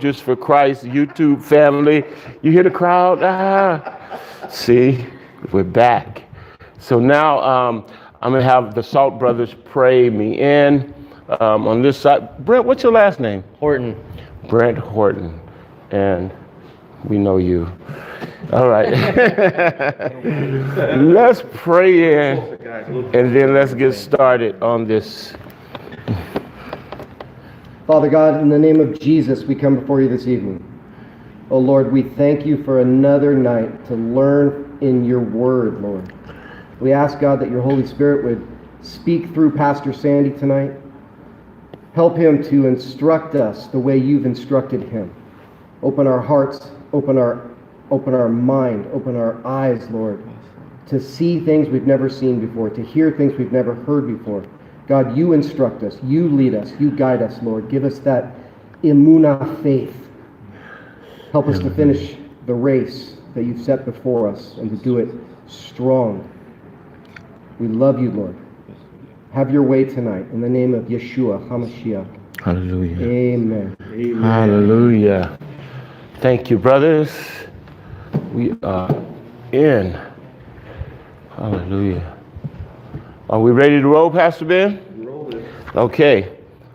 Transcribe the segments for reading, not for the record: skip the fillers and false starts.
Soldiers for Christ YouTube family. You hear the crowd? See, we're back. So now I'm going to have the Salt Brothers pray me in. On this side, Brent, what's your last name? Horton. Brent Horton. And we know you. All right. Let's pray in, and then let's get started on this. Father God, in the name of Jesus, we come before you this evening. Oh Lord, we thank you for another night to learn in your word, Lord. We ask, God, that your Holy Spirit would speak through Pastor Sandy tonight. Help him to instruct us the way you've instructed him. Open our hearts, open our mind, open our eyes, Lord, to see things we've never seen before, to hear things we've never heard before. God, you instruct us, you lead us, you guide us, Lord. Give us that emunah faith. Help us to finish the race that you've set before us and to do it strong. We love you, Lord. Have your way tonight in the name of Yeshua HaMashiach. Hallelujah. Amen. Amen. Hallelujah. Thank you, brothers. We are in. Hallelujah. Are we ready to roll, Pastor Ben? Rolling. Okay.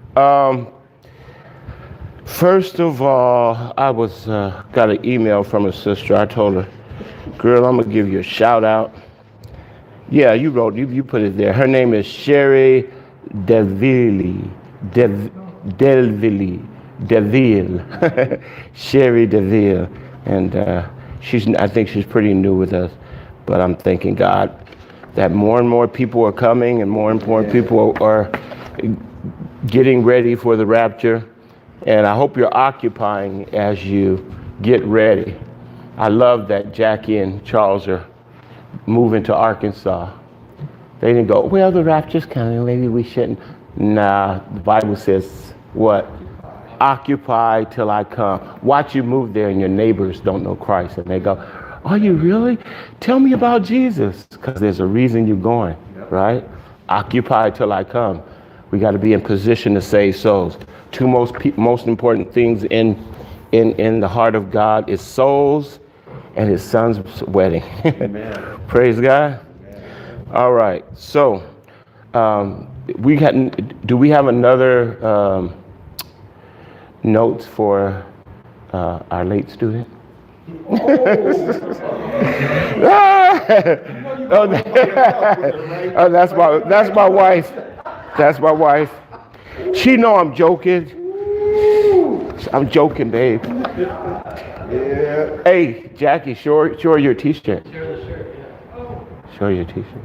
First of all, I got an email from a sister. I told her, girl, I'm going to give you a shout out. Yeah, you wrote, you put it there. Her name is Sherry DeVille. Sherry DeVille. And I think she's pretty new with us. But I'm thanking God that more and more people are coming and more people are getting ready for the rapture. And I hope you're occupying as you get ready. I love that Jackie and Charles are moving to Arkansas. They didn't go, well, the rapture's coming, maybe we shouldn't. Nah, the Bible says what? Occupy till I come. Watch you move there and your neighbors don't know Christ. And they go, are you really? Tell me about Jesus. Because there's a reason you're going, right? Occupy till I come. We got to be in position to save souls. Two most important things in the heart of God is souls and his son's wedding. Amen. Praise God. Amen. All right. So, do we have another notes for our late student? Oh, that's my wife. That's my wife. She know I'm joking. I'm joking, babe. Yeah. Hey, Jackie, show your t-shirt. Show the shirt, yeah. Show your t-shirt.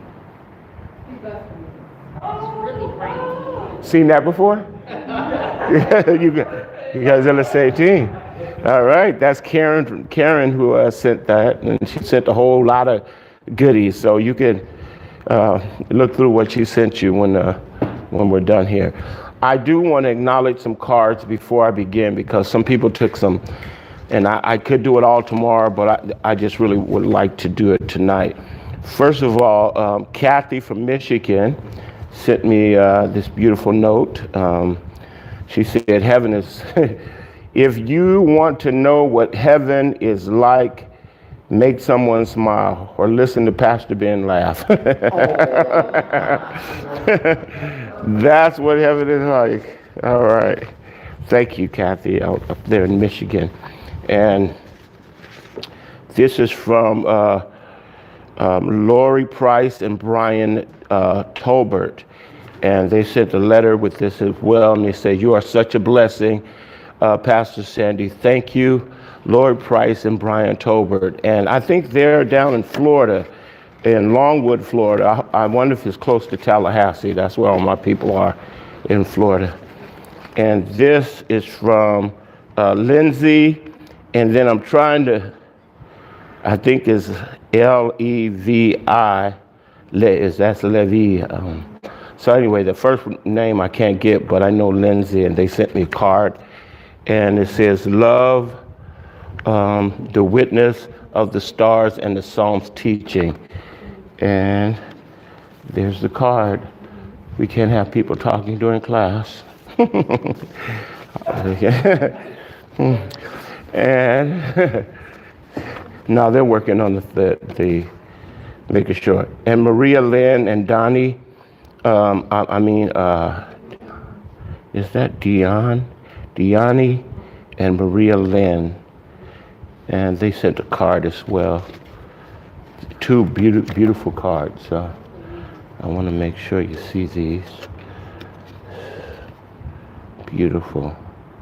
Seen that before? You guys are the same team. All right, that's Karen who sent that, and she sent a whole lot of goodies. So you can look through what she sent you when we're done here. I do want to acknowledge some cards before I begin because some people took some, and I could do it all tomorrow, but I just really would like to do it tonight. First of all, Kathy from Michigan sent me this beautiful note. She said, heaven is, if you want to know what heaven is like, make someone smile or listen to Pastor Ben laugh. That's what heaven is like. All right. Thank you, Kathy, out up there in Michigan. And this is from Lori Price and Brian Tolbert. And they sent a letter with this as well. And they say, you are such a blessing, Pastor Sandy. Thank you, Lori Price and Brian Tolbert. And I think they're down in Florida, in Longwood, Florida. I wonder if it's close to Tallahassee. That's where all my people are in Florida. And this is from Lindsay. And then I'm trying to, I think it's Levi. That's Levi. So anyway, the first name I can't get, but I know Lindsay, and they sent me a card. And it says, love, the witness of the stars and the Psalms teaching. And there's the card. We can't have people talking during class. And now they're working on the making sure. And Maria Lynn and Donnie, is that Dion? Diani and Maria Lynn. And they sent a card as well. Two beautiful cards. I want to make sure you see these. Beautiful.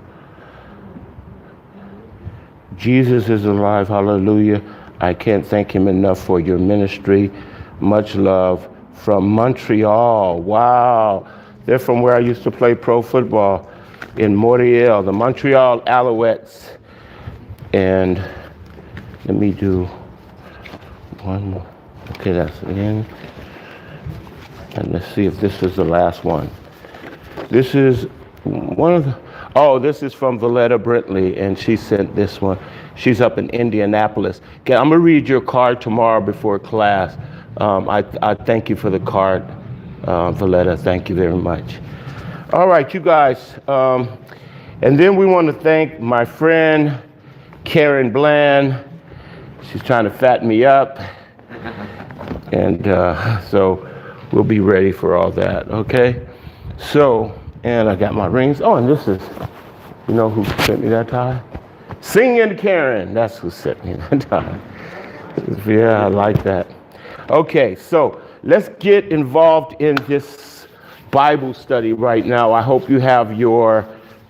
Jesus is alive, hallelujah. I can't thank him enough for your ministry. Much love from Montreal. Wow. They're from where I used to play pro football in Montreal, the Montreal Alouettes. And let me do one more. Okay, that's the end. And let's see if this is the last one. This is one of the, this is from Valletta Brentley, and she sent this one. She's up in Indianapolis. Okay, I'm gonna read your card tomorrow before class. I thank you for the card, Valletta. Thank you very much. All right, you guys. And then we want to thank my friend, Karen Bland. She's trying to fatten me up. And so we'll be ready for all that, okay? So, and I got my rings. Oh, and this is, you know who sent me that tie? Singing Karen, that's who sent me that tie. Yeah, I like that. Okay, so let's get involved in this Bible study right now. I hope you have your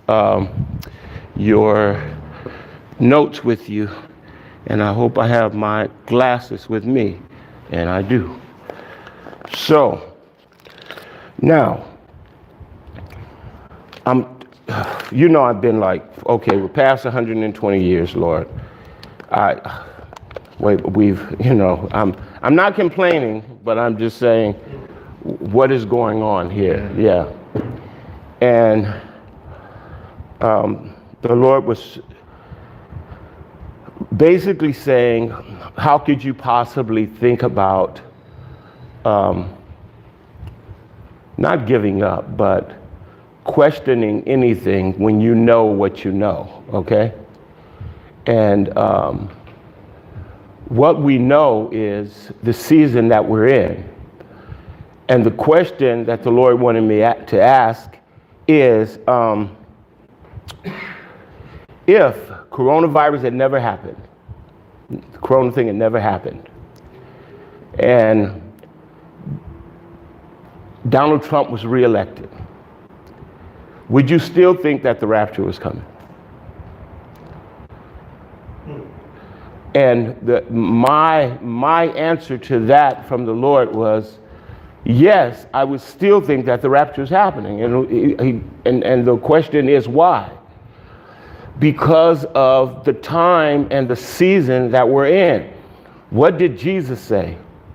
notes with you, and I hope I have my glasses with me, and I do. So, now, I've been like, okay, we're past 120 years, Lord. I'm not complaining, but I'm just saying, what is going on here? Yeah. And the Lord was basically saying, how could you possibly think about not giving up, but questioning anything when you know what you know, okay? And what we know is the season that we're in. And the question that the Lord wanted me to ask is, if coronavirus had never happened, the corona thing had never happened, and Donald Trump was reelected, would you still think that the rapture was coming? And my answer to that from the Lord was, yes, I would still think that the rapture is happening. And the question is why? Because of the time and the season that we're in. What did Jesus say?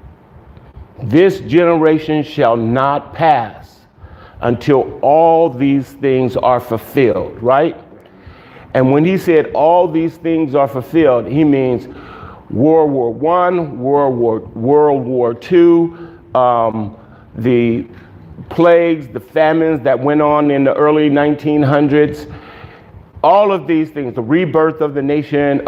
This generation shall not pass until all these things are fulfilled, right? And when he said all these things are fulfilled, he means World War I, World War II, the plagues, the famines that went on in the early 1900s, all of these things, the rebirth of the nation,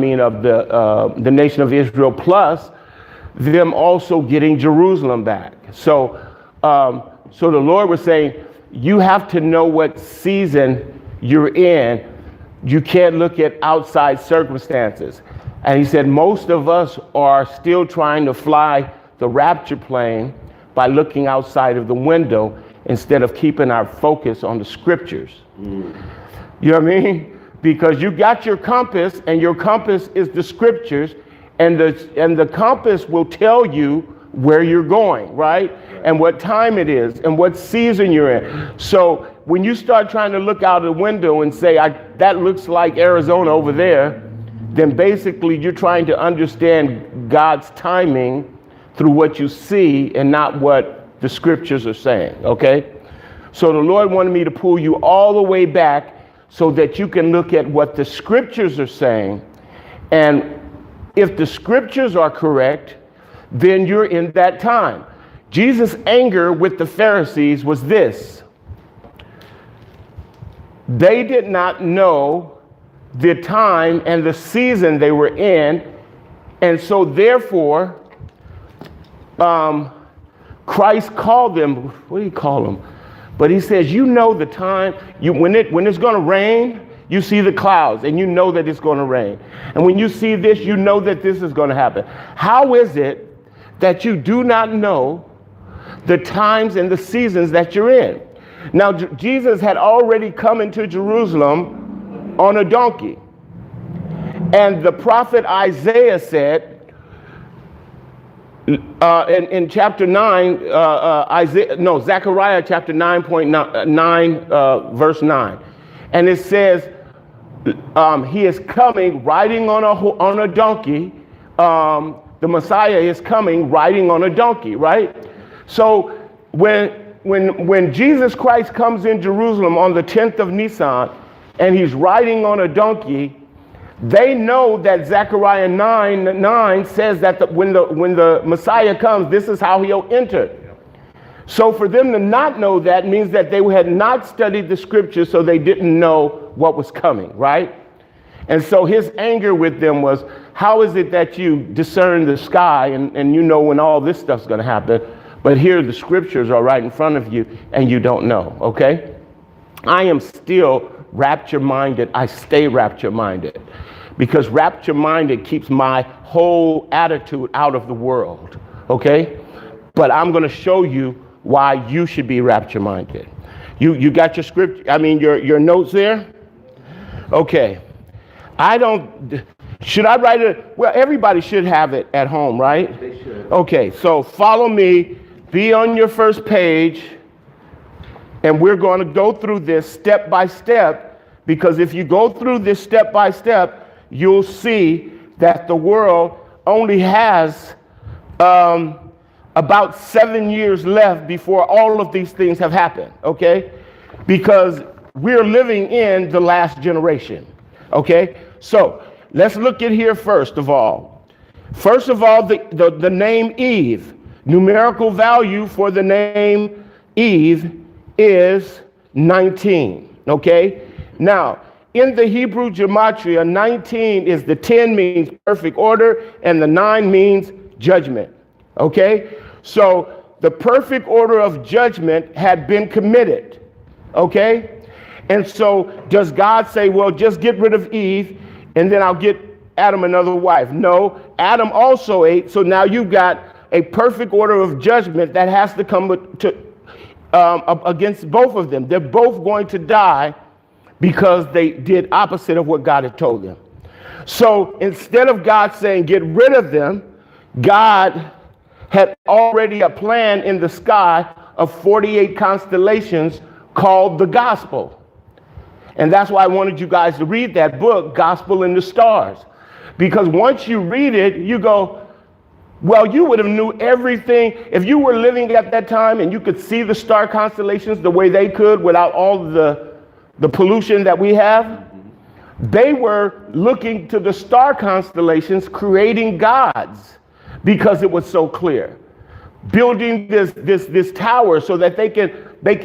the nation of Israel, plus them also getting Jerusalem back. So the Lord was saying, you have to know what season you're in. You can't look at outside circumstances. And he said, most of us are still trying to fly the rapture plane by looking outside of the window instead of keeping our focus on the scriptures. You know what I mean? Because you got your compass, and your compass is the scriptures, and the compass will tell you where you're going, right? And what time it is, and what season you're in. So when you start trying to look out the window and say, that looks like Arizona over there, then basically you're trying to understand God's timing through what you see and not what the scriptures are saying, okay? So the Lord wanted me to pull you all the way back so that you can look at what the scriptures are saying. And if the scriptures are correct, then you're in that time. Jesus' anger with the Pharisees was this. They did not know the time and the season they were in. And so therefore, Christ called them, what do you call them? But he says, you know the time, when it's going to rain, you see the clouds and you know that it's going to rain. And when you see this, you know that this is going to happen. How is it that you do not know the times and the seasons that you're in? Now, Jesus had already come into Jerusalem on a donkey. And the prophet Isaiah said, in chapter 9, Zechariah chapter 9.9, verse 9. And it says, he is coming riding on a donkey. The Messiah is coming riding on a donkey, right? So when Jesus Christ comes in Jerusalem on the 10th of Nisan, and he's riding on a donkey, they know that Zechariah 9 says that when the Messiah comes, this is how he'll enter. So for them to not know that means that they had not studied the scriptures, so they didn't know what was coming, right? And so his anger with them was, how is it that you discern the sky and you know when all this stuff's going to happen, but here the scriptures are right in front of you and you don't know, okay? I am still rapture-minded. I stay rapture-minded because rapture-minded keeps my whole attitude out of the world, okay? But I'm going to show you why you should be rapture-minded. You got your script, your notes there? Okay. Should I write it? Well, everybody should have it at home, right? They should. Okay, so follow me. Be on your first page. And we're going to go through this step by step, because if you go through this step by step, you'll see that the world only has about 7 years left before all of these things have happened, okay? Because we're living in the last generation, okay? So let's look at here first of all. First of all, the name Eve, numerical value for the name Eve is 19, okay? Now, in the Hebrew gematria, 19 is the 10 means perfect order and the 9 means judgment, okay? So the perfect order of judgment had been committed, okay? And so does God say, well, just get rid of Eve and then I'll get Adam another wife? No, Adam also ate, so now you've got a perfect order of judgment that has to come against both of them. They're both going to die because they did opposite of what God had told them. So instead of God saying get rid of them, God had already a plan in the sky of 48 constellations called the gospel. And that's why I wanted you guys to read that book, Gospel in the Stars. Because once you read it, you go, well, you would have knew everything. If you were living at that time and you could see the star constellations the way they could without all the pollution that we have, they were looking to the star constellations, creating gods because it was so clear. Building this tower so that they can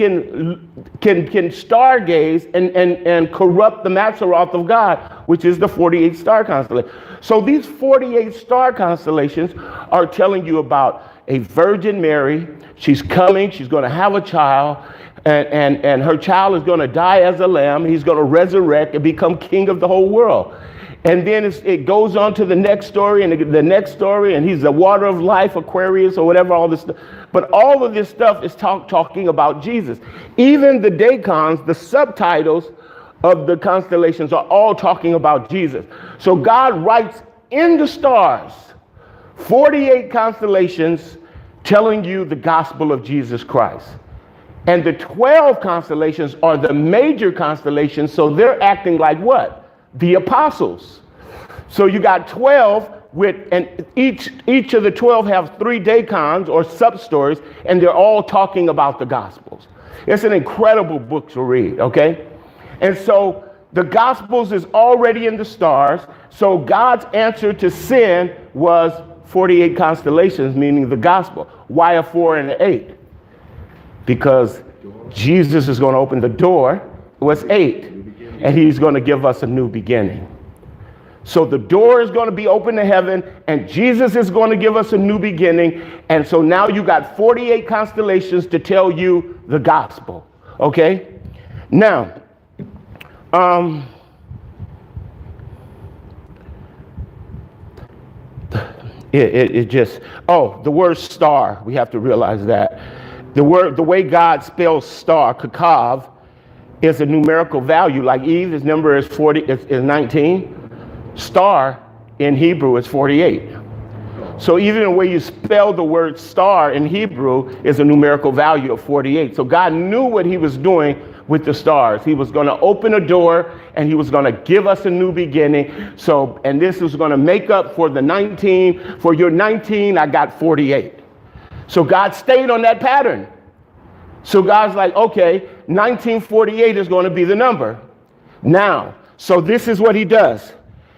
stargaze and corrupt the Mazzaroth of God, which is the 48 star constellation. So these 48 star constellations are telling you about a Virgin Mary. She's coming, she's going to have a child, and her child is going to die as a lamb. He's going to resurrect and become king of the whole world. And then it goes on to the next story and the next story, and he's the water of life, Aquarius, or whatever, all this stuff. But all of this stuff is talking about Jesus. Even the decans, the subtitles of the constellations, are all talking about Jesus. So God writes in the stars 48 constellations telling you the gospel of Jesus Christ. And the 12 constellations are the major constellations, so they're acting like what? The apostles. So you got 12 and each of the 12 have 3 decans or sub-stories, and they're all talking about the gospels. It's an incredible book to read, okay? And so the gospels is already in the stars. So God's answer to sin was 48 constellations, meaning the gospel. Why a 4 and an 8? Because Jesus is going to open the door. It was 8. and he's going to give us a new beginning. So the door is going to be open to heaven, and Jesus is going to give us a new beginning. And so now you got 48 constellations to tell you the gospel. Okay? Now, it just, the word star, we have to realize that. The way God spells star, kakav, is a numerical value. Like Eve, his number is 40, is 19. Star in Hebrew is 48. So even the way you spell the word star in Hebrew is a numerical value of 48. So God knew what he was doing with the stars. He was going to open a door and he was going to give us a new beginning. So, and this is going to make up for the 19. For your 19, I got 48. So God stayed on that pattern. So God's like, okay, 1948 is going to be the number. Now, so this is what he does.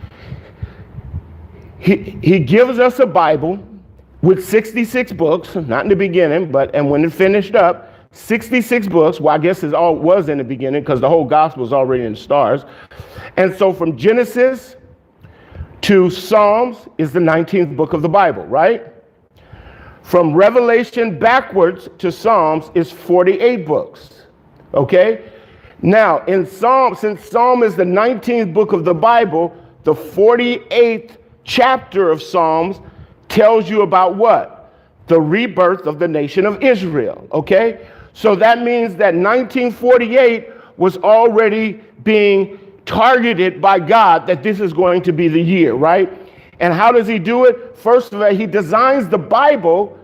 He gives us a Bible with 66 books, not in the beginning, and when it finished up, 66 books. Well, I guess it all was in the beginning because the whole gospel is already in the stars. And so from Genesis to Psalms is the 19th book of the Bible, right? From Revelation backwards to Psalms is 48 books, okay? Now, in Psalm, since Psalm is the 19th book of the Bible, the 48th chapter of Psalms tells you about what? The rebirth of the nation of Israel, okay? So that means that 1948 was already being targeted by God, that this is going to be the year, right? And how does he do it? First of all, he designs the Bible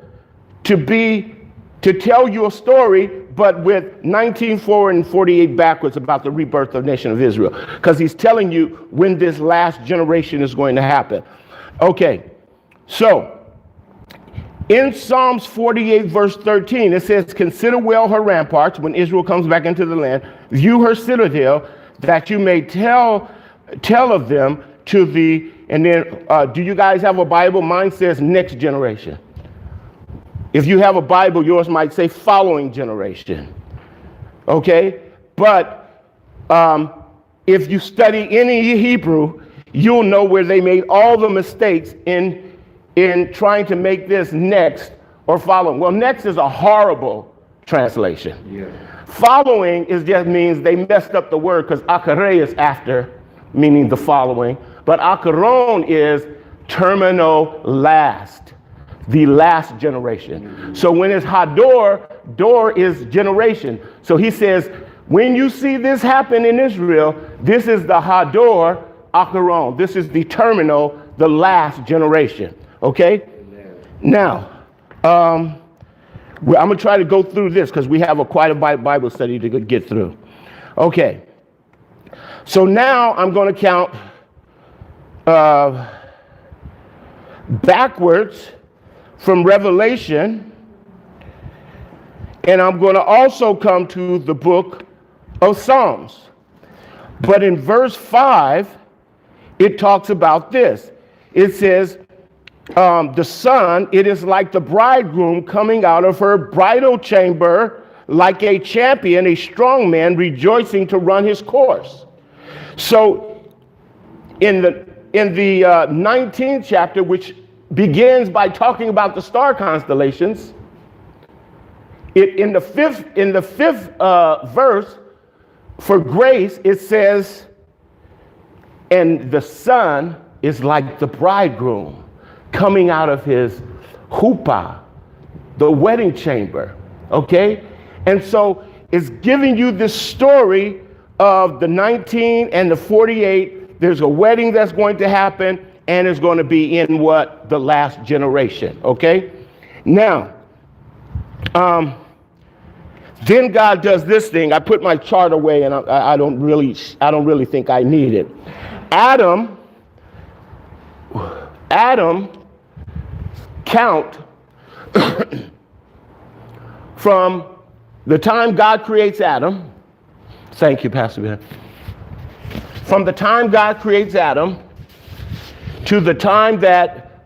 to tell you a story, but with 19:4 and 48 backwards about the rebirth of the nation of Israel, because he's telling you when this last generation is going to happen. Okay, so in Psalms 48 verse 13, it says, consider well her ramparts when Israel comes back into the land, view her citadel, that you may tell of them to the, and then do you guys have a Bible? Mine says next generation. If you have a Bible, yours might say following generation. Okay? But if you study any Hebrew, you'll know where they made all the mistakes in trying to make this next or following. Well, next is a horrible translation. Yeah. Following just means they messed up the word because akare is after, meaning the following. But akaron is terminal last. The last generation. So when it's Hador, Dor is generation. So he says, when you see this happen in Israel, this is the Hador Akaron. This is the terminal, the last generation. Okay? Amen. Now, I'm going to try to go through this because we have quite a Bible study to get through. Okay. So now I'm going to count backwards from Revelation, and I'm going to also come to the book of Psalms. But in verse 5, it talks about this. It says, the son, it is like the bridegroom coming out of her bridal chamber, like a champion, a strong man rejoicing to run his course. So in the 19th chapter, which begins by talking about the star constellations, in the fifth verse for grace, it says, and the son is like the bridegroom coming out of his chuppah, the wedding chamber, okay? And so it's giving you this story of the 19 and the 48. There's a wedding that's going to happen, and it's going to be in what? The last generation, okay? Now, then God does this thing. I put my chart away, and I don't really think I need it. Adam count from the time God creates Adam. Thank you, Pastor Ben. From the time God creates Adam to the time that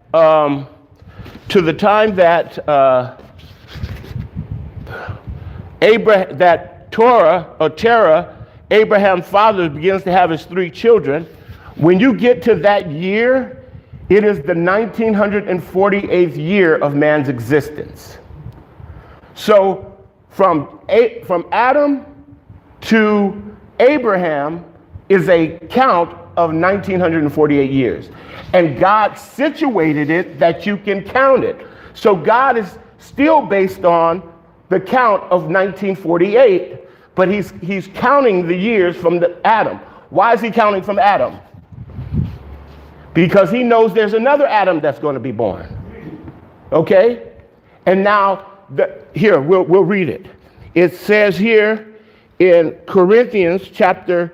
Terah Abraham's father begins to have his 3 children, when you get to that year, it is the 1948th year of man's existence. So from Adam to Abraham is a count of 1948 years. And God situated it that you can count it. So God is still based on the count of 1948, but he's counting the years from the Adam. Why is he counting from Adam? Because he knows there's another Adam that's going to be born. Okay? And now, here, we'll read it. It says here in 1 Corinthians chapter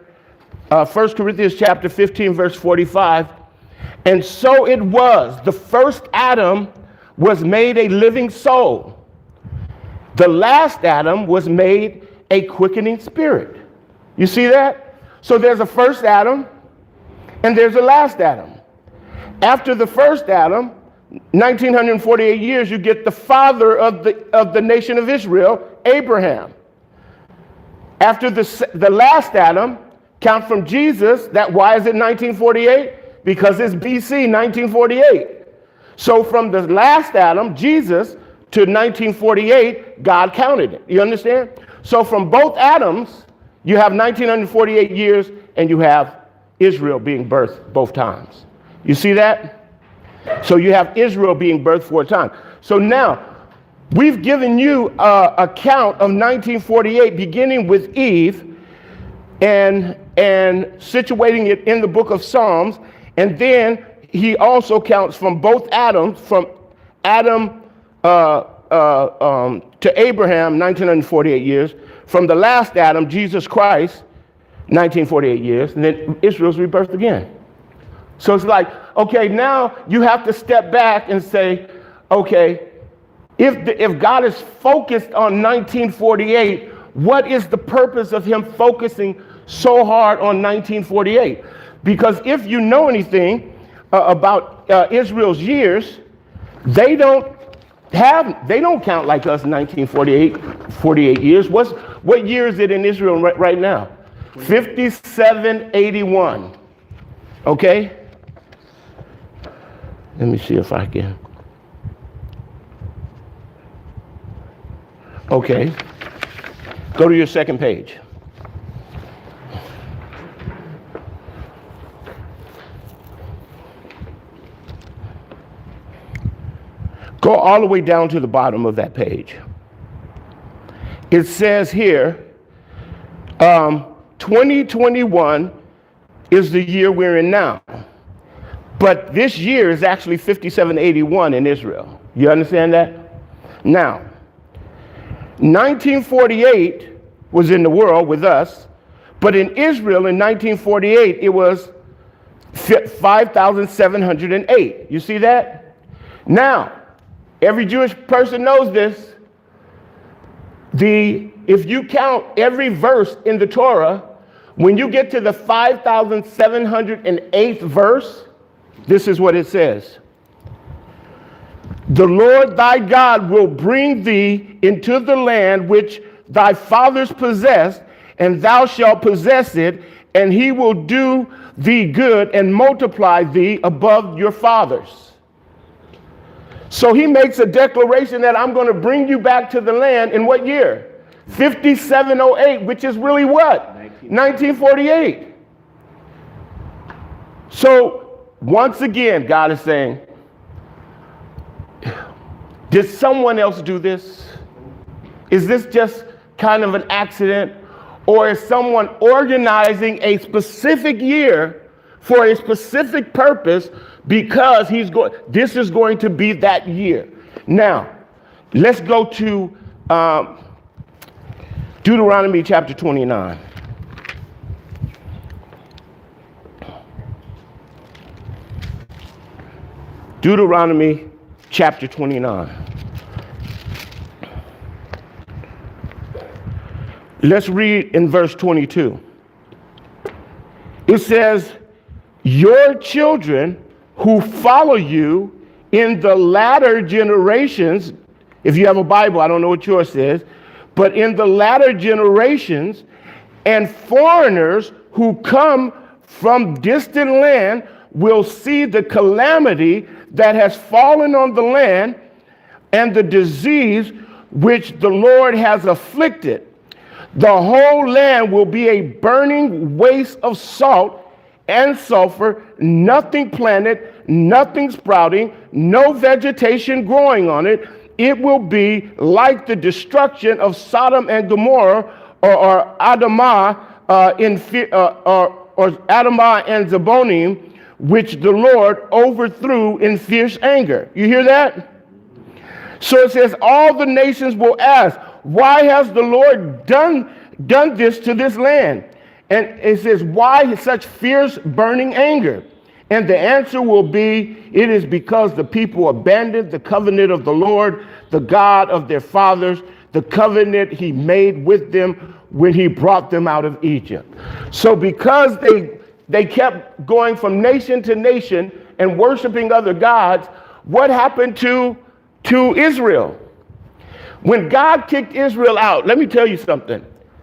15, verse 45, and so it was, the first Adam was made a living soul. The last Adam was made a quickening spirit. You see that? So there's a first Adam and there's a last Adam. After the first Adam, 1948 years, you get the father of the nation of Israel, Abraham. After the last Adam, count from Jesus, why is it 1948? Because it's BC 1948. So from the last Adam, Jesus, to 1948, God counted it. You understand? So from both Adams, you have 1948 years, and you have Israel being birthed both times. You see that? So you have Israel being birthed 4 times. So now, we've given you a count of 1948, beginning with Eve, and situating it in the book of Psalms. And then he also counts from both Adams, from Adam to Abraham, 1948 years. From the last Adam, Jesus Christ, 1948 years. And then Israel's rebirthed again. So it's like, okay, now you have to step back and say, okay, if God is focused on 1948, what is the purpose of him focusing so hard on 1948? Because if you know anything about Israel's years, they don't count like us 48 years. What year is it in Israel right now? 5781. Okay? Let me see if I can. Okay. Go to your second page. Go all the way down to the bottom of that page. It says here, 2021 is the year we're in now. But this year is actually 5781 in Israel. You understand that? Now, 1948 was in the world with us, but in Israel in 1948, it was 5,708. You see that? Now, every Jewish person knows this. If you count every verse in the Torah, when you get to the 5,708th verse, this is what it says. The Lord thy God will bring thee into the land which thy fathers possessed, and thou shalt possess it, and he will do thee good and multiply thee above your fathers. So he makes a declaration that I'm going to bring you back to the land in what year? 5708, which is really what? 1948. So once again, God is saying, did someone else do this? Is this just kind of an accident? Or is someone organizing a specific year for a specific purpose because this is going to be that year? Now, let's go to Deuteronomy chapter 29. Deuteronomy chapter 29. Let's read in verse 22. It says, your children who follow you in the latter generations, if you have a Bible, I don't know what yours says, but in the latter generations, and foreigners who come from distant land will see the calamity that has fallen on the land and the disease which the Lord has afflicted. The whole land will be a burning waste of salt and sulfur, nothing planted, nothing sprouting, no vegetation growing on it. It will be like the destruction of Sodom and Gomorrah, or Adamah or Adamah and Zeboim, which the Lord overthrew in fierce anger. You hear that? So it says, all the nations will ask, why has the Lord done this to this land? And it says, why such fierce burning anger? And the answer will be, it is because the people abandoned the covenant of the Lord, the God of their fathers, the covenant he made with them when he brought them out of Egypt. So because they kept going from nation to nation and worshiping other gods, what happened to Israel? When God kicked Israel out, let me tell you something.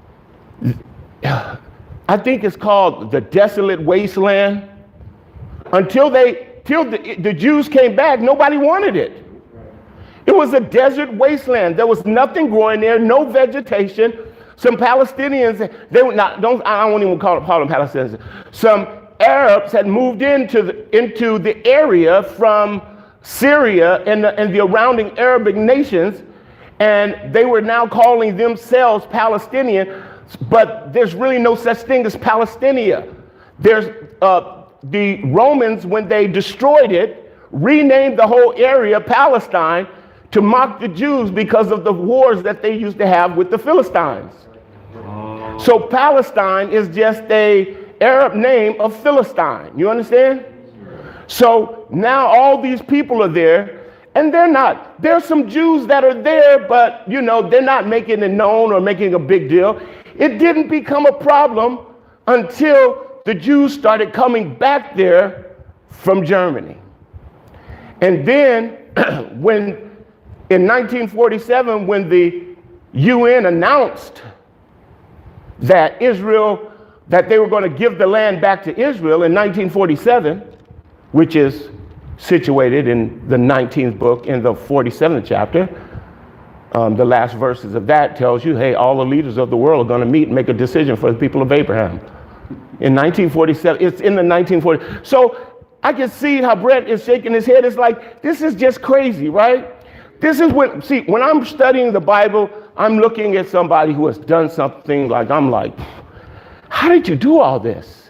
I think it's called the desolate wasteland. Until the Jews came back, nobody wanted it. It was a desert wasteland. There was nothing growing there, no vegetation. Some Palestinians, I won't even call them Palestinians. Some Arabs had moved into the area from Syria and the surrounding Arabic nations, and they were now calling themselves Palestinian, but there's really no such thing as Palestinia. There's the Romans, when they destroyed it, renamed the whole area Palestine to mock the Jews because of the wars that they used to have with the Philistines. So Palestine is just a Arab name of Philistine. You understand? So now all these people are there, and there's some Jews that are there, but they're not making it known or making a big deal. It didn't become a problem until the Jews started coming back there from Germany. And then in 1947, when the UN announced that they were going to give the land back to Israel in 1947, which is situated in the 19th book in the 47th chapter. The last verses of that tells you, hey, all the leaders of the world are going to meet and make a decision for the people of Abraham. In 1947, it's in the 1940s. So I can see how Brett is shaking his head. It's like, this is just crazy, right? This is when I'm studying the Bible, I'm looking at somebody who has done something I'm like, how did you do all this?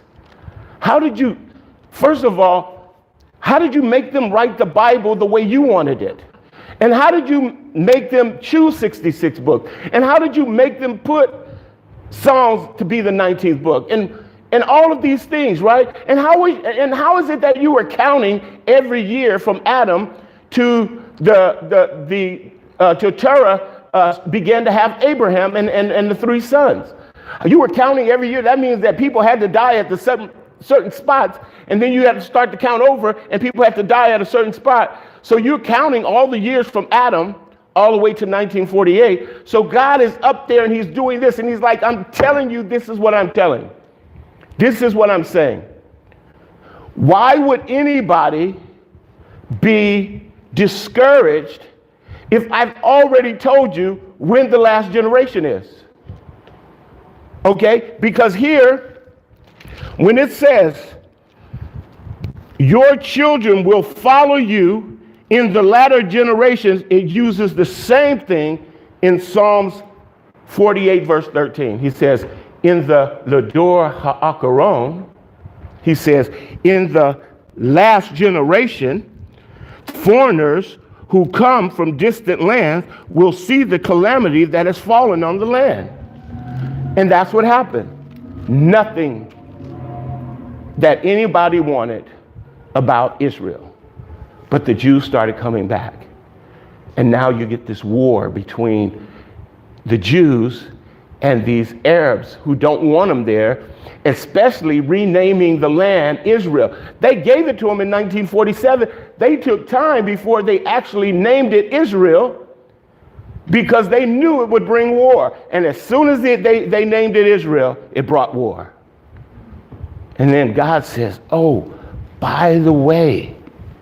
First of all, how did you make them write the Bible the way you wanted it? And how did you make them choose 66 books? And how did you make them put Psalms to be the 19th book? And all of these things, right? And how is it that you were counting every year from Adam to till Terah began to have Abraham and the three sons? You were counting every year. That means that people had to die at the certain spots, and then you had to start to count over, and people had to die at a certain spot. So you're counting all the years from Adam all the way to 1948. So God is up there and he's doing this, and he's like, I'm telling you, this is what I'm telling. This is what I'm saying. Why would anybody be discouraged if I've already told you when the last generation is? Okay, because here, when it says, your children will follow you in the latter generations, it uses the same thing in Psalms 48, verse 13. He says, in the Lador Ha'akaron, he says, in the last generation, foreigners who come from distant lands will see the calamity that has fallen on the land. And that's what happened. Nothing that anybody wanted about Israel. But the Jews started coming back. And now you get this war between the Jews and these Arabs who don't want them there, especially renaming the land Israel. They gave it to them in 1947. They took time before they actually named it Israel. because they knew it would bring war. And as soon as they named it Israel, it brought war. And then God says, oh, by the way,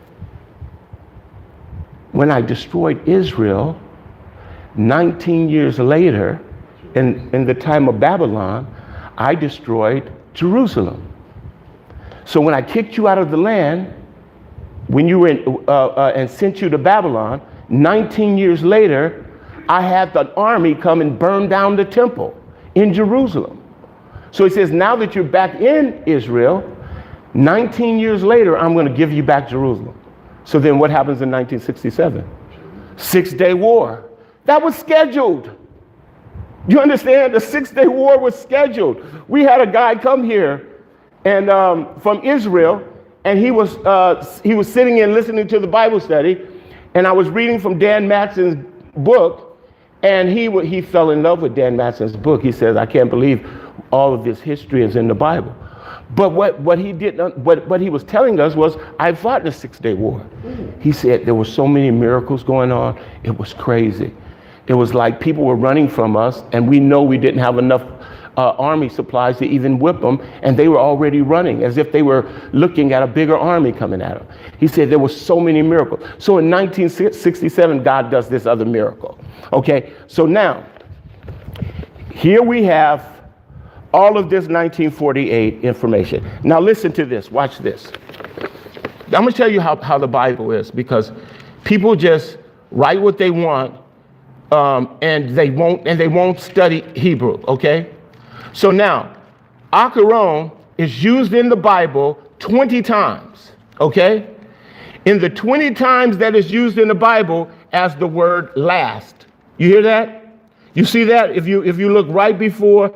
when I destroyed Israel, 19 years later, in the time of Babylon, I destroyed Jerusalem. So when I kicked you out of the land, when you were and sent you to Babylon, 19 years later, I had the army come and burn down the temple in Jerusalem. So he says, now that you're back in Israel, 19 years later, I'm going to give you back Jerusalem. So then what happens in 1967? 6-Day War. That was scheduled. You understand? The 6-Day War was scheduled. We had a guy come here and from Israel, and he was sitting in listening to the Bible study, and I was reading from Dan Matson's book, and he fell in love with Dan Matson's book. He says, I can't believe all of this history is in the Bible. But what he was telling us was, I fought in the 6-Day War. He said there were so many miracles going on. It was crazy. It was like people were running from us, and we know we didn't have enough army supplies to even whip them, and they were already running as if they were looking at a bigger army coming at them. He said there were so many miracles. So in 1967, God does this other miracle. Okay, so now, here we have all of this 1948 information. Now listen to this, watch this. I'm gonna tell you how the Bible is, because people just write what they want, and they won't study Hebrew, okay? So now, Acharon is used in the Bible 20 times, okay? In the 20 times that is used in the Bible as the word last. You hear that? You see that? If you look right before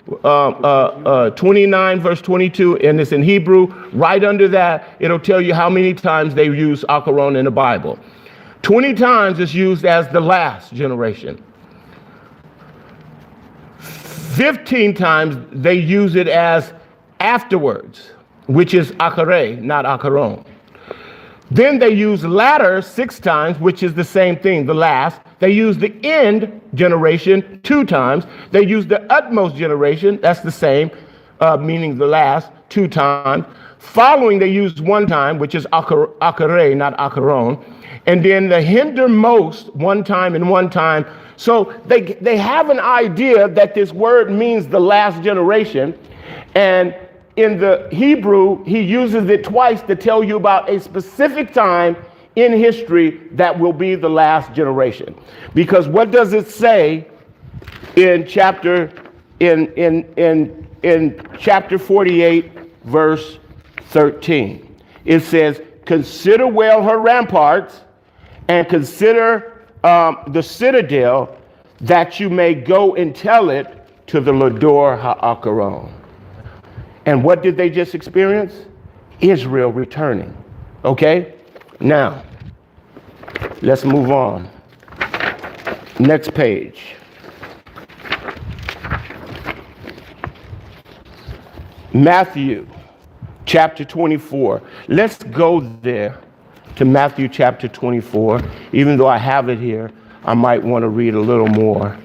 29 verse 22, and it's in Hebrew, right under that, it'll tell you how many times they use Acharon in the Bible. 20 times it's used as the last generation. 15 times they use it as afterwards, which is Achare, not Acharon. Then they use latter 6 times, which is the same thing, the last. They use the end generation 2 times. They use the utmost generation, that's the same, meaning the last, 2 times. Following, they use 1 time, which is Achare, not Acharon. And then the hindermost 1 time and 1 time. So they have an idea that this word means the last generation. And in the Hebrew, he uses it twice to tell you about a specific time in history that will be the last generation. Because what does it say in chapter 48, verse 13? It says, consider well her ramparts, and consider the citadel, that you may go and tell it to the Lador HaAcharon. And what did they just experience? Israel returning. Okay? Now, let's move on. Next page. Matthew chapter 24. Let's go there to Matthew chapter 24. Even though I have it here, I might want to read a little more.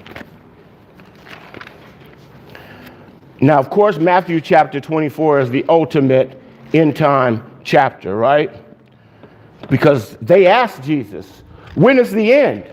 Now, of course, Matthew chapter 24 is the ultimate end time chapter, right? Because they asked Jesus, when is the end?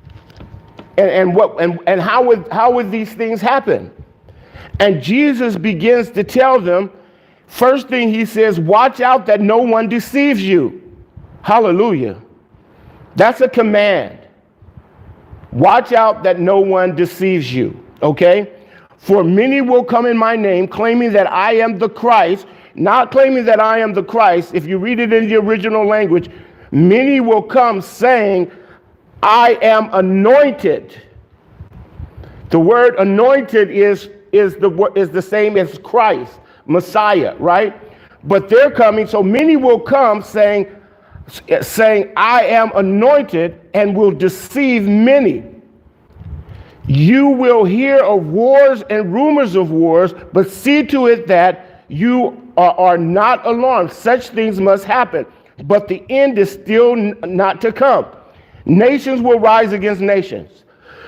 And how would these things happen? And Jesus begins to tell them, first thing he says, watch out that no one deceives you. Hallelujah. That's a command. Watch out that no one deceives you. Okay? For many will come in my name, claiming that I am the Christ, not claiming that I am the Christ. If you read it in the original language, many will come saying, I am anointed. The word anointed is the same as Christ, Messiah, right? But they're coming, so many will come saying, I am anointed, and will deceive many. You will hear of wars and rumors of wars, but see to it that you are not alarmed. Such things must happen, but the end is still not to come. Nations will rise against nations.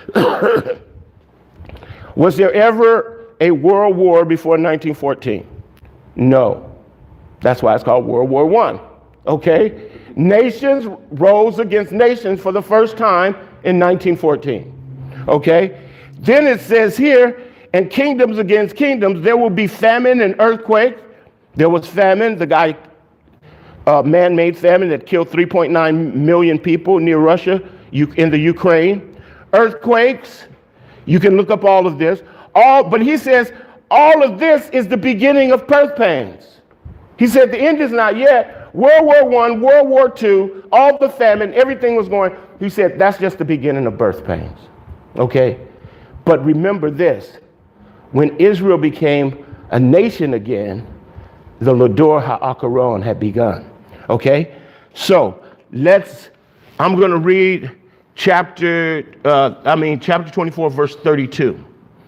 Was there ever a world war before 1914? No. That's why it's called World War I. Okay? Nations rose against nations for the first time in 1914. Okay? Then it says here, and kingdoms against kingdoms, there will be famine and earthquake. There was famine, man-made famine that killed 3.9 million people near Russia, in the Ukraine. Earthquakes, you can look up all of this. But he says, all of this is the beginning of birth pains. He said the end is not yet. World War I, World War II, all the famine, everything was going. He said that's just the beginning of birth pains. Okay? But remember this. When Israel became a nation again, the Lador HaAkaron had begun. Okay? So I'm going to read chapter 24, verse 32.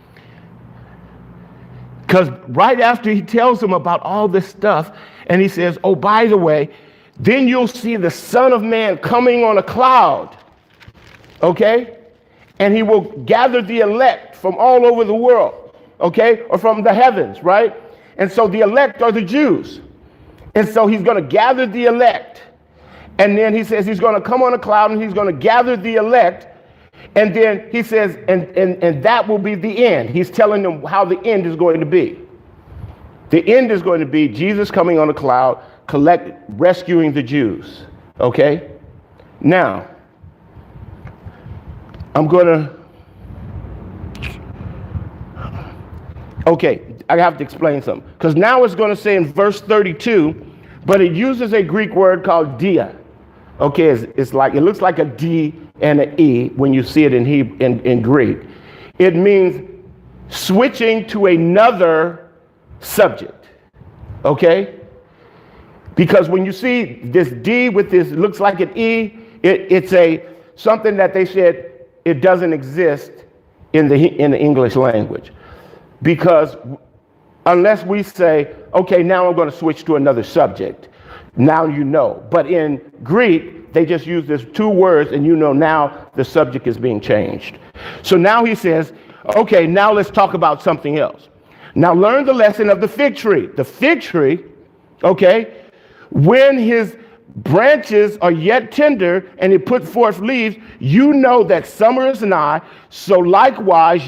Because right after he tells them about all this stuff, and he says, oh, by the way, then you'll see the Son of Man coming on a cloud, okay? And he will gather the elect from all over the world, okay? Or from the heavens, right? And so the elect are the Jews. And so he's going to gather the elect. And then he says he's going to come on a cloud and he's going to gather the elect. And then he says, and that will be the end. He's telling them how the end is going to be. The end is going to be Jesus coming on a cloud, rescuing the Jews. Okay? Now, I have to explain something. Because now it's going to say in verse 32, but it uses a Greek word called dia. Okay, it looks like a D and an E when you see it in Greek. It means switching to another subject. Okay? Because when you see this D with this looks like an E, it's something that they said it doesn't exist in the English language. Because unless we say, okay, now I'm going to switch to another subject. Now you know. But in Greek, they just use these two words and you know now the subject is being changed. So now he says, okay, now let's talk about something else. Now learn the lesson of the fig tree. The fig tree, okay, when his branches are yet tender and it put forth leaves, you know that summer is nigh. So likewise,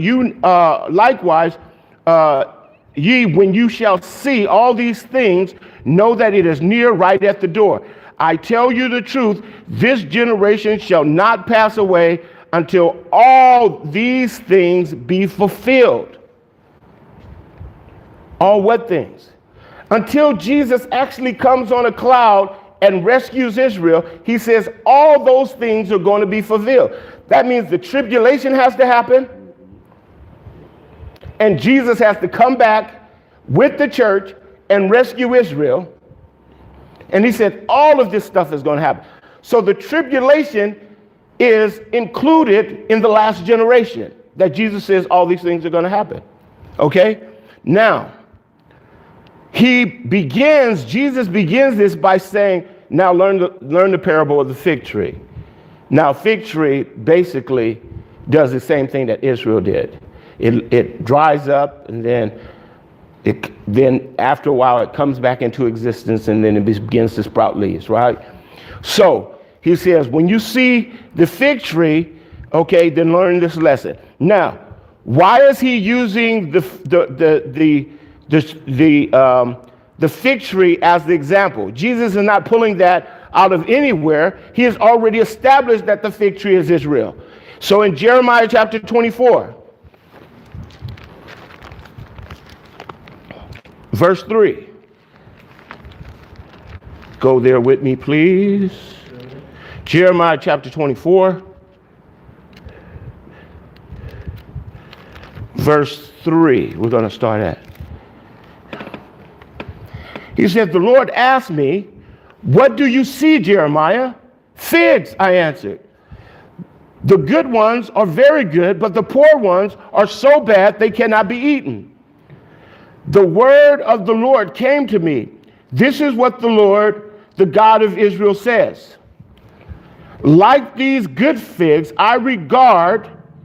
ye, when you shall see all these things, know that it is near, right at the door. I tell you the truth, this generation shall not pass away until all these things be fulfilled. All what things? Until Jesus actually comes on a cloud and rescues Israel, he says all those things are going to be fulfilled. That means the tribulation has to happen, and Jesus has to come back with the church and rescue Israel. And he said all of this stuff is going to happen. So the tribulation is included in the last generation that Jesus says all these things are going to happen. Okay? Now, Jesus begins this by saying, now learn the parable of the fig tree. Now, fig tree basically does the same thing that Israel did. It dries up, and then after a while it comes back into existence, and then it begins to sprout leaves, right? So he says, when you see the fig tree, okay, then learn this lesson. Now, why is he using the fig tree as the example? Jesus is not pulling that out of anywhere. He has already established that the fig tree is Israel. So in Jeremiah chapter 24, verse 3. Go there with me, please. Jeremiah chapter 24, verse 3. We're going to start at. He said, the Lord asked me, what do you see, Jeremiah? Figs, I answered. The good ones are very good, but the poor ones are so bad they cannot be eaten. The word of the Lord came to me. This is what the Lord, the God of Israel, says. Like these good figs, I regard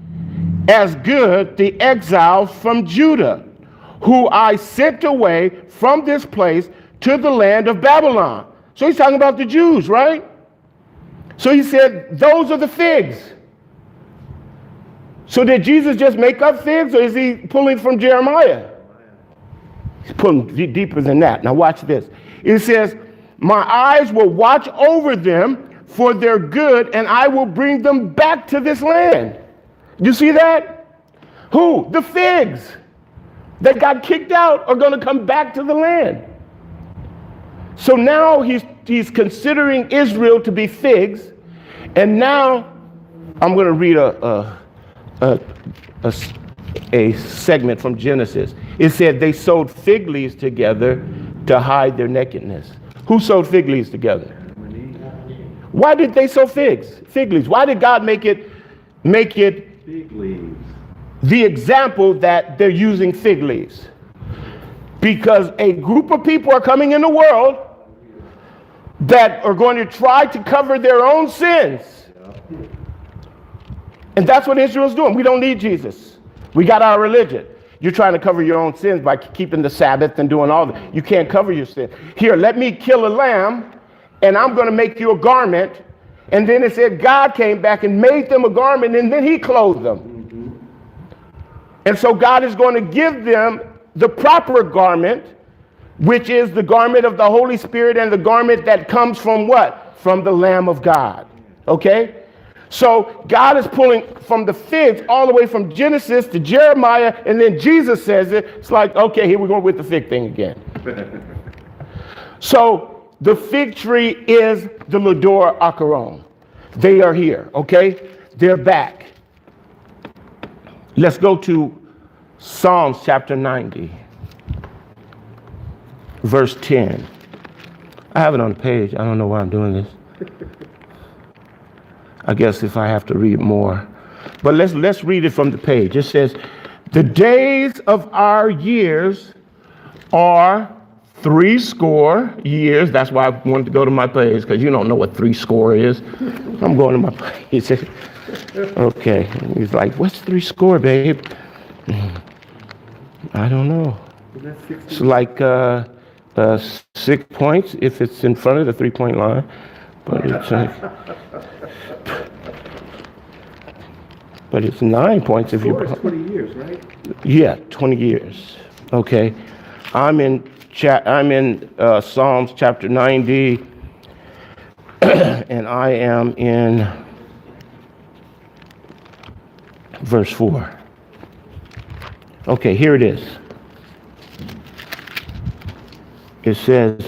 as good the exiles from Judah, who I sent away from this place to the land of Babylon. So he's talking about the Jews, right? So he said, those are the figs. So did Jesus just make up figs, or is he pulling from Jeremiah? He's pulling deeper than that. Now watch this. It says, my eyes will watch over them for their good, and I will bring them back to this land. You see that? Who? The figs that got kicked out are going to come back to the land. So now he's considering Israel to be figs, and now I'm going to read a segment from Genesis. It said they sewed fig leaves together to hide their nakedness. Who sewed fig leaves together? Why did they sew fig leaves? Why did God make it fig leaves? The example that they're using fig leaves? Because a group of people are coming in the world that are going to try to cover their own sins. And that's what Israel's doing. We don't need Jesus. We got our religion. You're trying to cover your own sins by keeping the Sabbath and doing all that. You can't cover your sin. Here, let me kill a lamb, and I'm going to make you a garment. And then it said God came back and made them a garment, and then he clothed them. And so God is going to give them the proper garment, which is the garment of the Holy Spirit, and the garment that comes from what? From the Lamb of God. Okay? So God is pulling from the figs all the way from Genesis to Jeremiah, and then Jesus says it. It's like, okay, here we're going with the fig thing again. So the fig tree is the Lador Acharon. They are here, okay? They're back. Let's go to Psalms chapter 90, verse 10. I have it on the page. I don't know why I'm doing this. I guess if I have to read more. But let's read it from the page. It says, the days of our years are 60 years. That's why I wanted to go to my page, because you don't know what 60 is. I'm going to my page. Okay. He's like, what's 60, babe? I don't know. It's like 6 points if it's in front of the 3-point line. But it's 9 points if you. 20 years, right? Yeah, 20 years. Okay, I'm in Psalms chapter 90, and I am in verse 4. Okay, here it is. It says,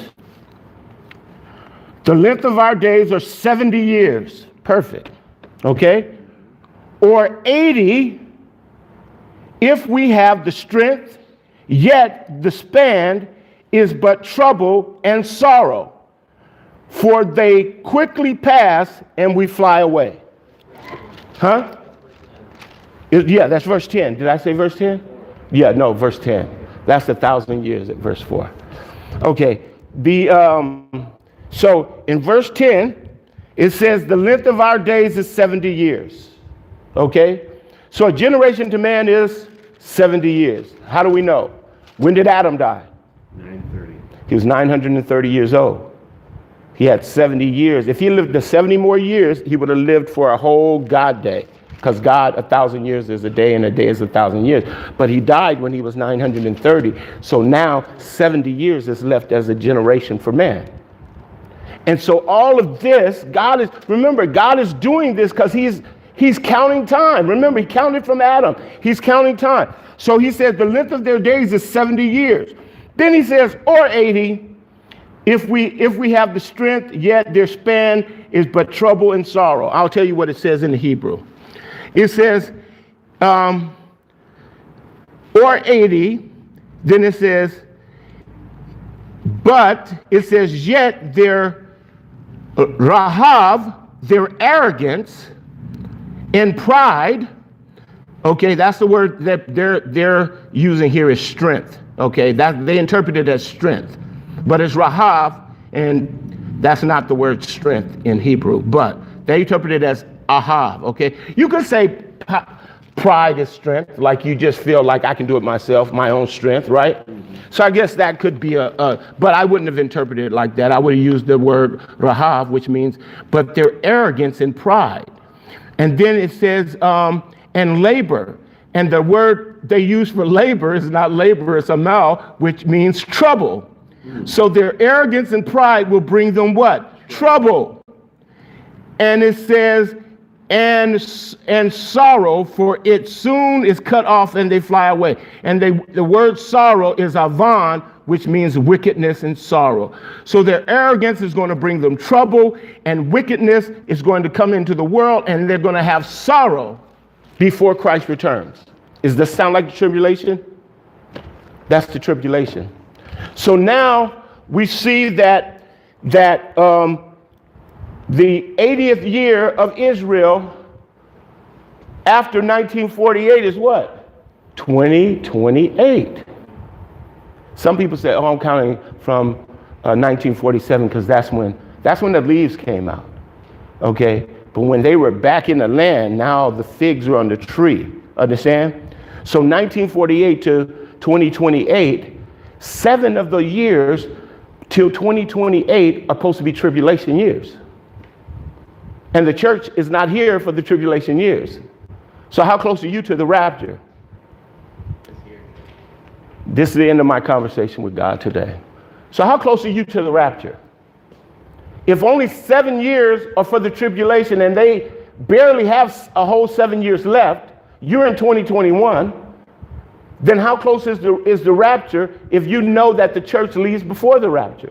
the length of our days are 70 years. Perfect. Okay? Or 80 if we have the strength, yet the span is but trouble and sorrow. For they quickly pass and we fly away. Huh? Yeah, that's verse 10. Did I say verse 10? Yeah, no, verse 10. That's 1,000 years at verse 4. Okay. So in verse 10, it says the length of our days is 70 years. Okay? So a generation to man is 70 years. How do we know? When did Adam die? 930. He was 930 years old. He had 70 years. If he lived the 70 more years, he would have lived for a whole God day. Because God, 1,000 years is a day, and a day is 1,000 years. But he died when he was 930. So now 70 years is left as a generation for man. And so all of this, God is doing this because he's counting time. Remember, he counted from Adam. He's counting time. So he says the length of their days is 70 years. Then he says, or 80, if we have the strength, yet their span is but trouble and sorrow. I'll tell you what it says in the Hebrew. It says, or 80, then it says, but it says, yet their Rahav, their arrogance and pride, okay, that's the word that they're using here is strength, okay, that they interpret it as strength, but it's Rahav, and that's not the word strength in Hebrew, but they interpret it as Ahav, okay. You could say Pride is strength, like you just feel like I can do it myself, my own strength, right? So I guess that could be but I wouldn't have interpreted it like that. I would have used the word rahav, which means, but their arrogance and pride. And then it says, and labor. And the word they use for labor is not labor, it's amal, which means trouble. So their arrogance and pride will bring them what? Trouble. And it says, and sorrow, for it soon is cut off and they fly away. And the word sorrow is avan, which means wickedness and sorrow. So their arrogance is going to bring them trouble, and wickedness is going to come into the world, and they're going to have sorrow before Christ returns. Does this sound like the tribulation? That's the tribulation. So now we see that the 80th year of Israel after 1948 is what? 2028. Some people say, oh, I'm counting from 1947 because that's when the leaves came out. Okay? But when they were back in the land, now the figs are on the tree. Understand? So 1948 to 2028, 7 of the years till 2028 are supposed to be tribulation years. And the church is not here for the tribulation years. So how close are you to the rapture? This is the end of my conversation with God today. So how close are you to the rapture? If only 7 years are for the tribulation and they barely have a whole 7 years left, you're in 2021, then how close is the rapture if you know that the church leaves before the rapture?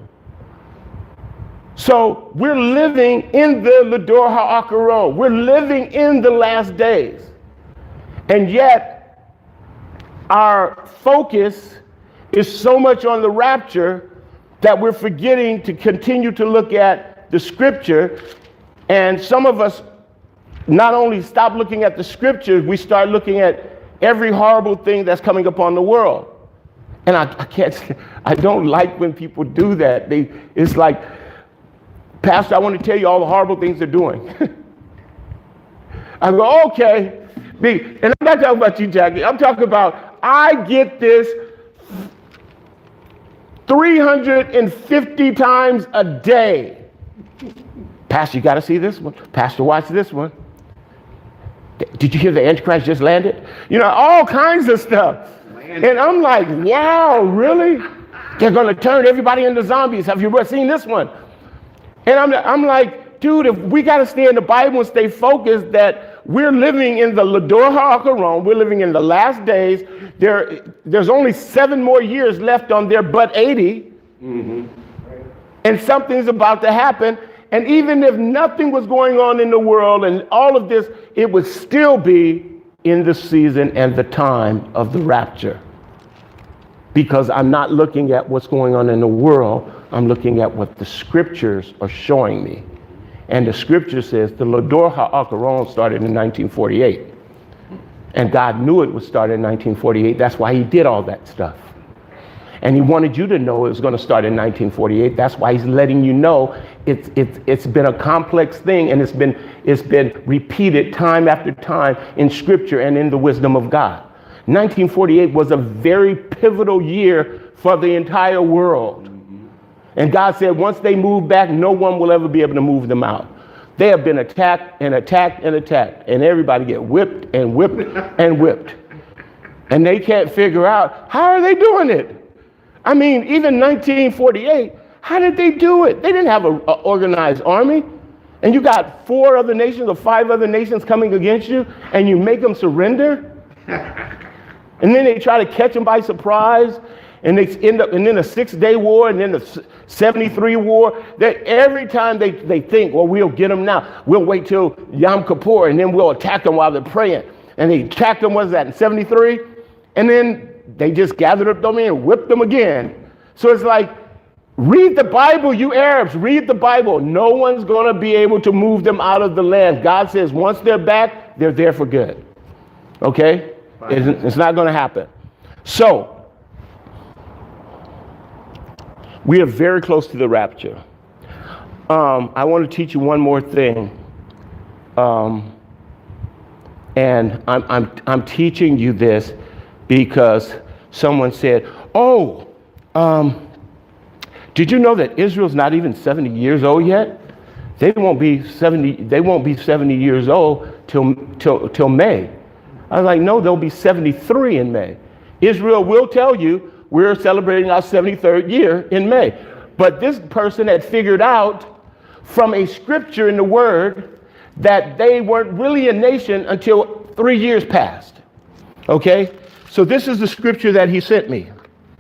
So we're living in the Lador HaAkaron. We're living in the last days. And yet our focus is so much on the rapture that we're forgetting to continue to look at the scripture. And some of us not only stop looking at the scriptures, we start looking at every horrible thing that's coming upon the world. And I don't like when people do that. It's like, Pastor, I want to tell you all the horrible things they're doing. I go, okay. And I'm not talking about you, Jackie. I'm talking about, I get this 350 times a day. Pastor, you got to see this one. Pastor, watch this one. Did you hear the Antichrist just landed? You know, all kinds of stuff. And I'm like, wow, really? They're going to turn everybody into zombies. Have you ever seen this one? And I'm like, dude, if we got to stay in the Bible and stay focused that we're living in the Lador HaAkaron, we're living in the last days. There's only 7 more years left on their but 80. Mm-hmm. And something's about to happen. And even if nothing was going on in the world and all of this, it would still be in the season and the time of the rapture. Because I'm not looking at what's going on in the world. I'm looking at what the scriptures are showing me. And the scripture says the Lador HaAkaron started in 1948. And God knew it would start in 1948. That's why he did all that stuff. And he wanted you to know it was going to start in 1948. That's why he's letting you know it's been a complex thing, and it's been repeated time after time in scripture and in the wisdom of God. 1948 was a very pivotal year for the entire world. And God said once they move back, no one will ever be able to move them out. They have been attacked and attacked and attacked, and everybody get whipped and whipped and whipped. And they can't figure out, how are they doing it? I mean, even 1948, how did they do it? They didn't have an organized army. And you got 4 other nations or 5 other nations coming against you, and you make them surrender? And then they try to catch them by surprise, and they end up, and then a 6-day war, and then the 73 war. That every time they think, well, we'll get them now. We'll wait till Yom Kippur, and then we'll attack them while they're praying. And they attacked them, what was that, in 73? And then they just gathered up them and whipped them again. So it's like, read the Bible, you Arabs, read the Bible. No one's going to be able to move them out of the land. God says once they're back, they're there for good. Okay? It's not going to happen. So, we are very close to the rapture. I want to teach you one more thing. And I'm teaching you this because someone said, did you know that Israel's not even 70 years old yet? They won't be 70 years old till May. I was like, no, they'll be 73 in May. Israel will tell you we're celebrating our 73rd year in May. But this person had figured out from a scripture in the Word that they weren't really a nation until 3 years passed. Okay? So this is the scripture that he sent me.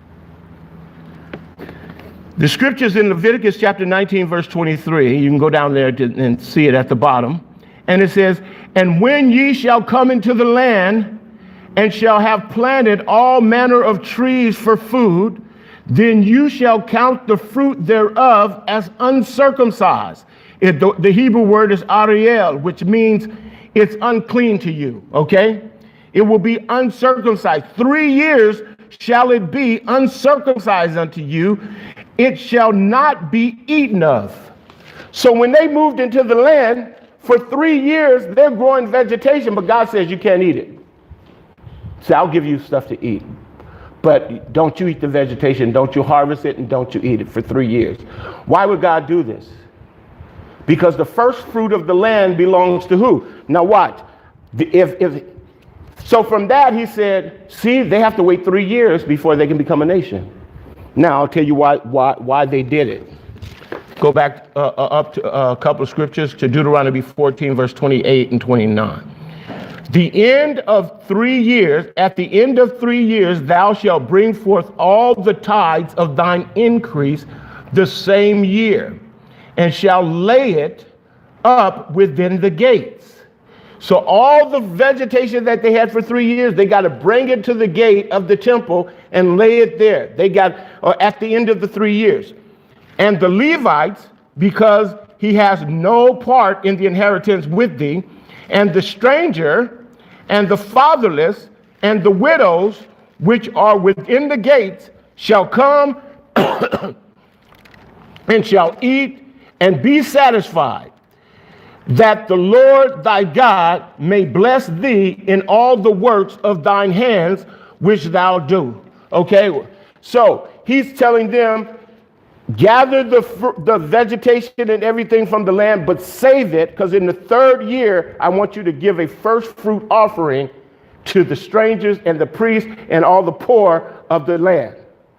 The scripture's in Leviticus chapter 19, verse 23. You can go down there and see it at the bottom. And it says, and when ye shall come into the land and shall have planted all manner of trees for food, then you shall count the fruit thereof as uncircumcised. The Hebrew word is ariel, which means it's unclean to you, okay? It will be uncircumcised. 3 years shall it be uncircumcised unto you. It shall not be eaten of. So when they moved into the land, for 3 years, they're growing vegetation, but God says you can't eat it. So I'll give you stuff to eat. But don't you eat the vegetation, don't you harvest it, and don't you eat it for 3 years. Why would God do this? Because the first fruit of the land belongs to who? Now watch. So from that he said, see, they have to wait 3 years before they can become a nation. Now I'll tell you why they did it. Go back up to a couple of scriptures to Deuteronomy 14, verse 28 and 29. The end of 3 years, at the end of 3 years, thou shalt bring forth all the tithes of thine increase the same year, and shall lay it up within the gates. So all the vegetation that they had for 3 years, they got to bring it to the gate of the temple and lay it there. They got at the end of the 3 years. And the Levites, because he has no part in the inheritance with thee, and the stranger, and the fatherless, and the widows, which are within the gates, shall come and shall eat and be satisfied, that the Lord thy God may bless thee in all the works of thine hands, which thou do. Okay, so he's telling them, gather the vegetation and everything from the land, but save it, because in the 3rd year, I want you to give a first fruit offering to the strangers and the priests and all the poor of the land.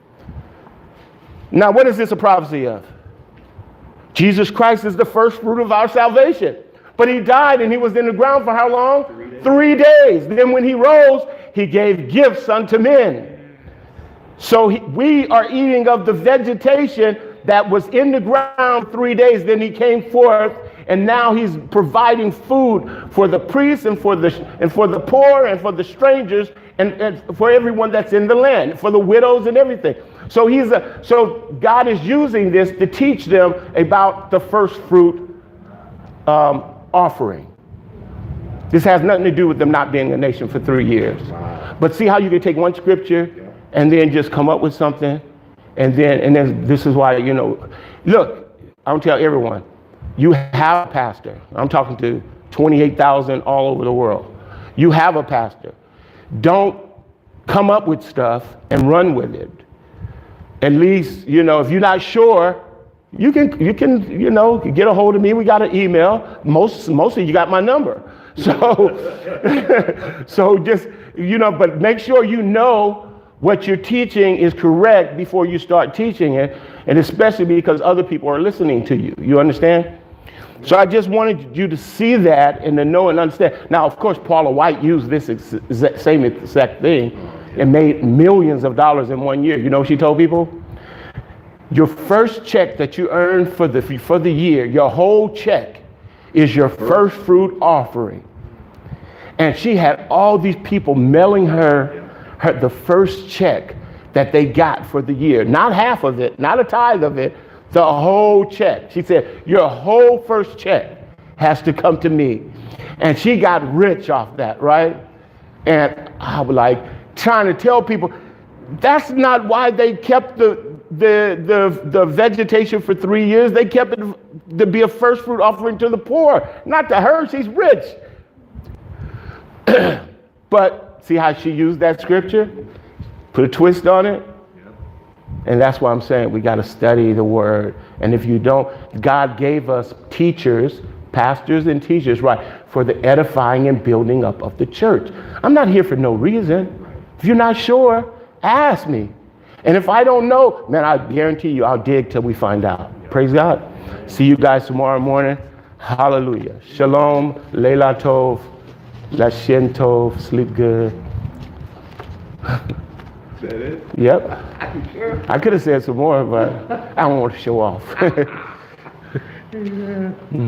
Now, what is this a prophecy of? Jesus Christ is the first fruit of our salvation. But he died and he was in the ground for how long? 3 days. Then when he rose, he gave gifts unto men. So we are eating of the vegetation that was in the ground 3 days. Then he came forth, and now he's providing food for the priests and for the poor and for the strangers and for everyone that's in the land, for the widows and everything. So so God is using this to teach them about the first fruit offering. This has nothing to do with them not being a nation for 3 years. But see how you can take one scripture and then just come up with something, and then this is why, look, I don't tell everyone, you have a pastor. I'm talking to 28,000 all over the world. You have a pastor. Don't come up with stuff and run with it. At least, if you're not sure, you can get a hold of me. We got an email. Mostly you got my number. So, so just, but make sure you know what you're teaching is correct before you start teaching it, and especially because other people are listening to you. You understand? So I just wanted you to see that and to know and understand. Now, of course, Paula White used this same exact thing and made millions of dollars in 1 year. You know what she told people? Your first check that you earn for the year, your whole check is your first fruit offering. And she had all these people mailing her the first check that they got for the year. Not half of it, not a tithe of it, the whole check. She said, your whole first check has to come to me. And she got rich off that, right? And I was like trying to tell people, that's not why they kept the vegetation for 3 years. They kept it to be a first fruit offering to the poor, not to her. She's rich. But see how she used that scripture? Put a twist on it. Yep. And that's why I'm saying we got to study the word. And if you don't, God gave us teachers, pastors and teachers, right, for the edifying and building up of the church. I'm not here for no reason. If you're not sure, ask me. And if I don't know, man, I guarantee you I'll dig till we find out. Praise God. See you guys tomorrow morning. Hallelujah. Shalom. Leila Tov. Lashen Tov. Sleep good. Is that it? Yep. Sure. I could have said some more, but I don't want to show off.